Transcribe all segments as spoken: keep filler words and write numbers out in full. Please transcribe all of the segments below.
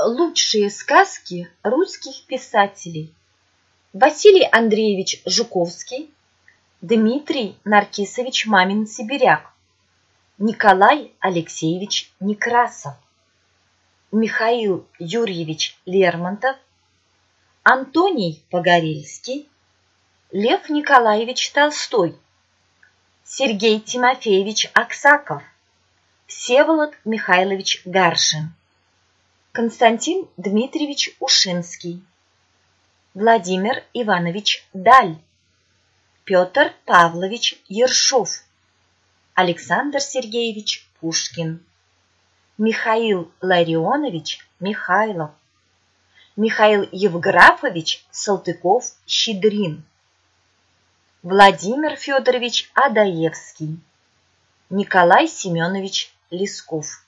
Лучшие сказки русских писателей: Василий Андреевич Жуковский, Дмитрий Наркисович Мамин-Сибиряк, Николай Алексеевич Некрасов, Михаил Юрьевич Лермонтов, Антоний Погорельский, Лев Николаевич Толстой, Сергей Тимофеевич Аксаков, Всеволод Михайлович Гаршин, Константин Дмитриевич Ушинский, Владимир Иванович Даль, Петр Павлович Ершов, Александр Сергеевич Пушкин, Михаил Ларионович Михайлов, Михаил Евграфович Салтыков-Щедрин, Владимир Федорович Адаевский, Николай Семенович Лесков.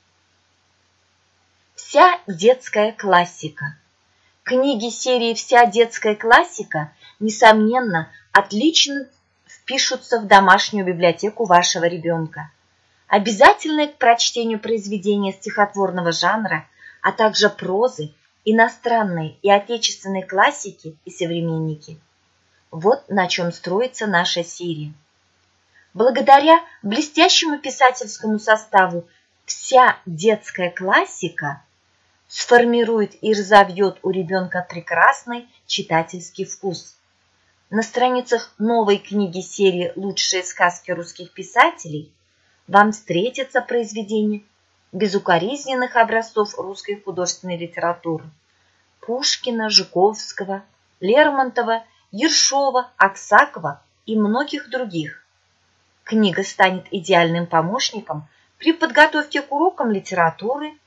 Вся детская классика. Книги серии «Вся детская классика», несомненно, отлично впишутся в домашнюю библиотеку вашего ребенка. Обязательное к прочтению произведения стихотворного жанра, а также прозы, иностранной и отечественной классики и современники. Вот на чем строится наша серия. Благодаря блестящему писательскому составу «Вся детская классика» сформирует и разовьет у ребенка прекрасный читательский вкус. На страницах новой книги серии «Лучшие сказки русских писателей» вам встретятся произведения безукоризненных образцов русской художественной литературы: Пушкина, Жуковского, Лермонтова, Ершова, Аксакова и многих других. Книга станет идеальным помощником при подготовке к урокам литературы